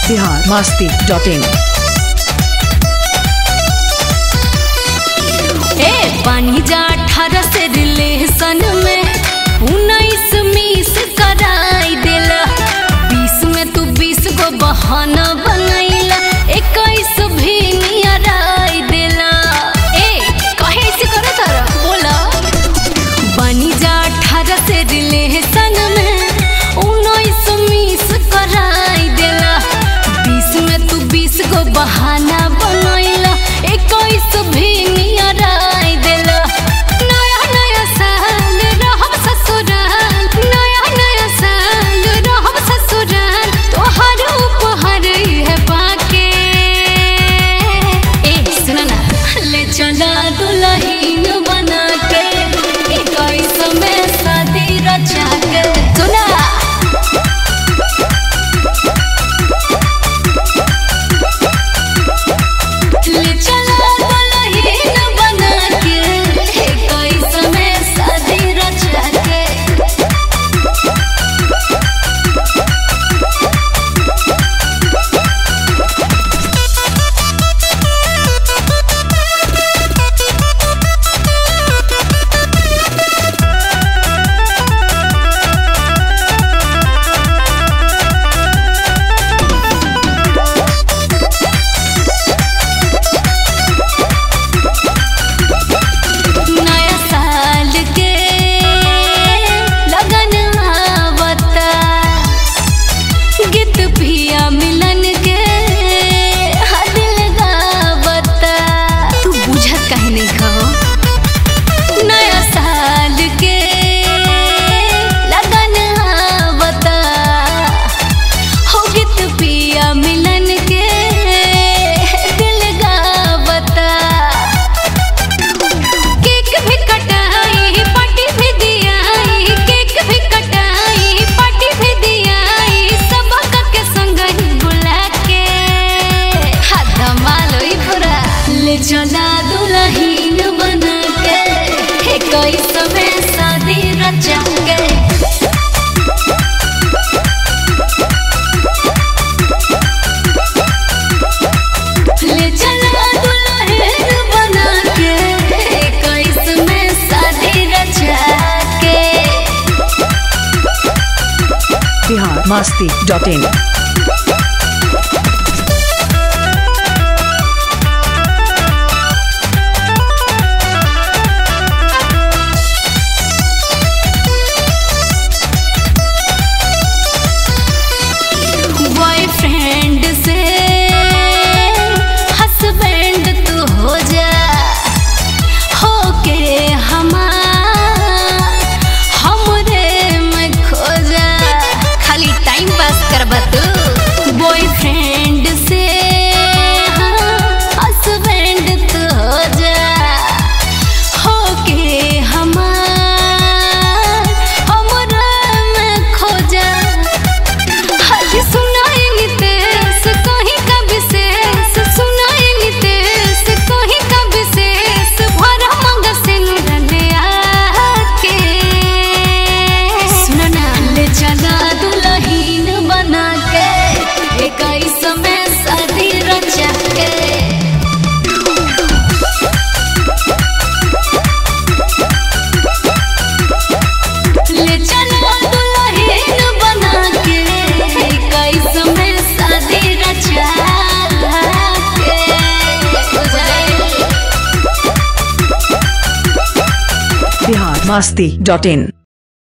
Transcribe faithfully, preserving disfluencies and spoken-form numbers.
Bihar Masti dot इन। ए पानी जा अठारह से रिलेशन में उन्नीस मिस कराई देला, बीस में तू बीस को बहाना बनैला, इक्कीस भी नियराई देला। ए कहे से करो तारा बोला पानी जा अठारह से रिलेशन में उन्नीस मिस कराई देला, बीस में तू बीस को बहाना बनैला, इक्कीस भी नियराई देला। नया नया साल रहब ससुराल, नया नया साल रहब ससुराल, तोहर उपहार है पाके। ए सुना ना ले चला दुल्हन बना के, इक्कीस में शादी रचा के। सुना ले चला दुल्हन बना के, इक्कीस में शादी रचा के। नया साल के लगन आवता, गीत पिया मिलन के दिल गावता। तू बुझत काहे नहीं खहो? नया साल के लगन आवता, हो गीत पिया मिलन के दिल गावता। केक भी कटाई पार्टी भी दियाई, केक भी कटाई पार्टी भी दियाई, सबक के संग ही बुला के। हाथ धमालोई पूरा ले चला दुल्हन बना के, इक्कीस में शादी रचा के। ले चला दुल्हन बना के, इक्कीस में शादी रचा के। Bihar Masti dot in. Boyfriend से हस्बैंड तू हो जा, होके हमार हमरे में खो जा। खाली टाइम पास करबा तू बॉयफ्रेंड से हस्बैंड तू हो जा, होके हमार हमरे में खो जा। हाली सुनाई नितेश कहीं का विशेष, सुनाई नितेश कहीं का विशेष, भरा मंग से नुरले आके। सुना ना ले चला दुल्हन बना के, इक्कीस में शादी रचा के। ले चला दुल्हन बना के, इक्कीस में शादी रचा के। बिहार मस्ती डॉट इन।